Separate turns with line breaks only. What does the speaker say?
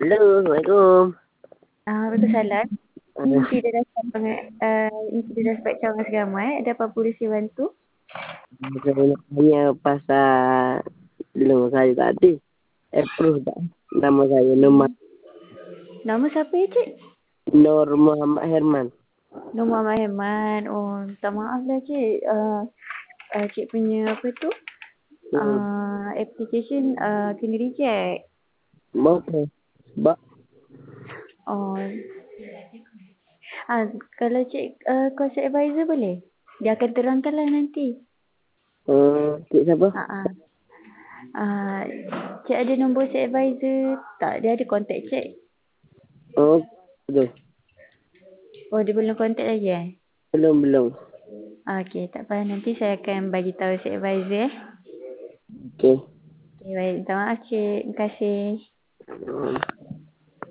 Halo, Assalamualaikum.
Waalaikumsalam. Ini
Ah,
tidak dapat ini tidak dapat cawangan segamai. Ada apa polisi bantu?
saya nak tanya pasal nama saya tadi. Approve tak? Nama saya
Nama siapa ya, Cik?
Nur Muhammad Herman.
Nama Muhammad Heman. Oh, minta maaf lah, Cik. Cik punya apa tu?
Hmm.
Application kena reject.
Mau apa? Sebab
Oh, kalau Cik course advisor boleh? Dia akan terangkanlah nanti.
cik siapa?
Ah, ah. Ah, Cik ada nombor Cik advisor tak? Dia ada kontak Cik.
Oh, betul.
Oh, dia belum kontak lagi eh?
Belum.
Okey, tak apa. Nanti saya akan bagi tahu Cik advisor.
Okey.
Okey, baik. Minta maaf Cik. Terima kasih.
Hmm.